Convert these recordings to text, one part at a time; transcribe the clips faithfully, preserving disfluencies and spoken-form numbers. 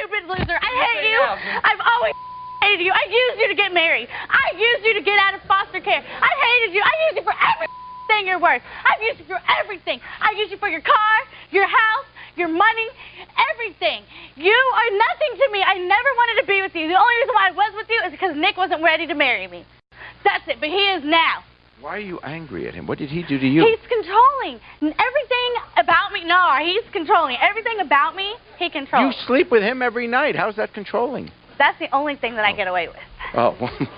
stupid loser. I hate you. I've always hated you. I used you to get married. I used you to get out of foster care. I hated you. I used you for everything you're worth. I've used you for everything. I used you for your car, your house, your money, everything. You are nothing to me. I never wanted to be with you. The only reason why I was with you is because Nick wasn't ready to marry me. That's it, but he is now. Why are you angry at him? What did he do to you? He's controlling. Everything about me, no, he's controlling. Everything about me, he controls. You sleep with him every night. How's that controlling? That's the only thing that I get away with. Oh.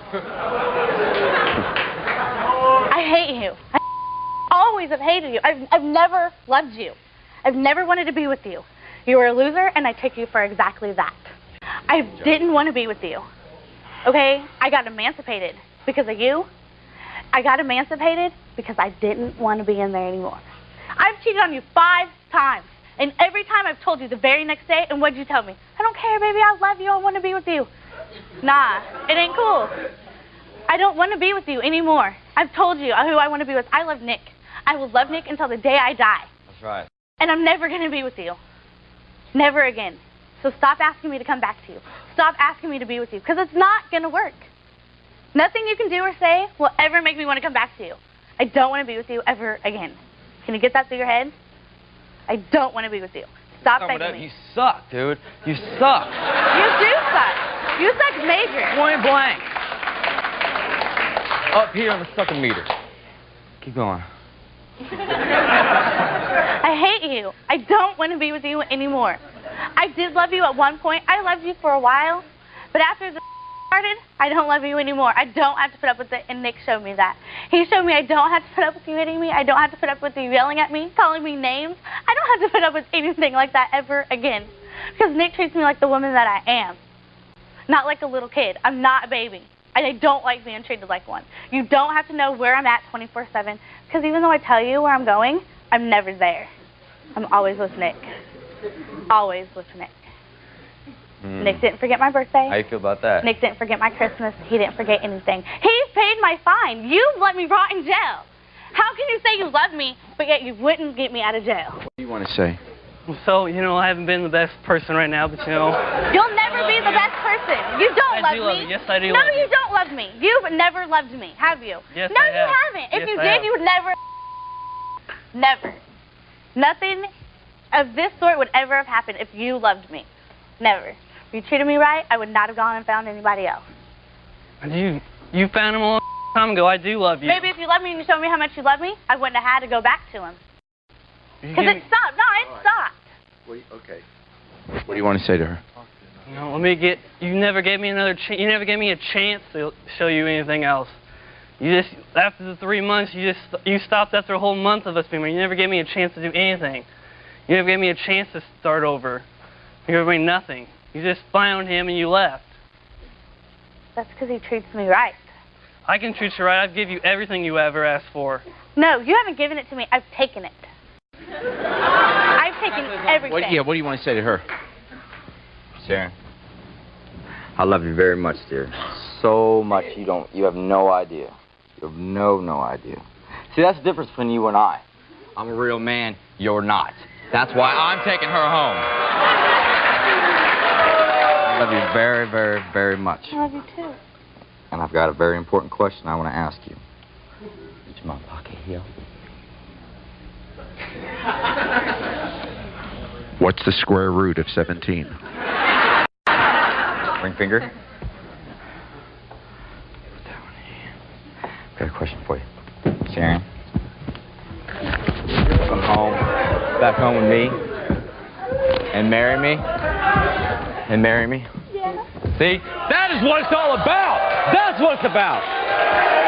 I hate you. I always have hated you. I've, I've never loved you. I've never wanted to be with you. You were a loser, and I took you for exactly that. I didn't want to be with you. Okay? I got emancipated because of you. I got emancipated because I didn't want to be in there anymore. I've cheated on you five times. And every time I've told you the very next day, and what'd you tell me? I don't care, baby. I love you. I want to be with you. Nah, it ain't cool. I don't want to be with you anymore. I've told you who I want to be with. I love Nick. I will love Nick until the day I die. That's right. And I'm never going to be with you. Never again. So stop asking me to come back to you. Stop asking me to be with you, because it's not going to work. Nothing you can do or say will ever make me want to come back to you. I don't want to be with you ever again. Can you get that through your head? I don't want to be with you. Stop no, begging me. You suck, dude. You suck. You do suck. You suck major. Point blank. Up here on the sucking meter. Keep going. I hate you. I don't want to be with you anymore. I did love you at one point. I loved you for a while. But after the started, I don't love you anymore. I don't have to put up with it, and Nick showed me that. He showed me I don't have to put up with you hitting me. I don't have to put up with you yelling at me, calling me names. I don't have to put up with anything like that ever again. Because Nick treats me like the woman that I am. Not like a little kid. I'm not a baby. I don't like being treated like one. You don't have to know where I'm at twenty-four seven, because even though I tell you where I'm going, I'm never there. I'm always with Nick. Always with Nick. Mm. Nick didn't forget my birthday. How you feel about that? Nick didn't forget my Christmas. He didn't forget anything. He paid my fine. You let me rot in jail. How can you say you love me, but yet you wouldn't get me out of jail? What do you want to say? So, you know, I haven't been the best person right now, but, you know... You'll never be the best person. You don't I love do me. love you. Yes, I do No, love you you. don't love me. You've never loved me, have you? Yes, no, I you have. haven't. If Yes, you I did, have. you would never... Never. Nothing of this sort would ever have happened if you loved me. Never. If you treated me right, I would not have gone and found anybody else. You, you found him a long time ago. I do love you. Maybe if you loved me and you showed me how much you love me, I wouldn't have had to go back to him. Because it stopped. No, it stopped. What do you, okay. What do you want to say to her? You know, let me get... You never gave me another chance. You never gave me a chance to show you anything else. You just... After the three months, you just... You stopped after a whole month of us being married. You never gave me a chance to do anything. You never gave me a chance to start over. You never made nothing. You just found him and you left. That's because he treats me right. I can treat you right. I've give you everything you ever asked for. No, you haven't given it to me. I've taken it. I've taken everything. What, yeah, what do you want to say to her? Sharon, I love you very much, dear. So much you don't... You have no idea. You have no, no idea. See, that's the difference between you and I. I'm a real man. You're not. That's why I'm taking her home. I love you very, very, very much. I love you too. And I've got a very important question I want to ask you. Did my pocket heal? What's the square root of seventeen? Ring finger. Put that one here. I've got a question for you. Sharon. Come home. Back home with me. And marry me. And marry me. Yeah. See? That is what it's all about. That's what it's about.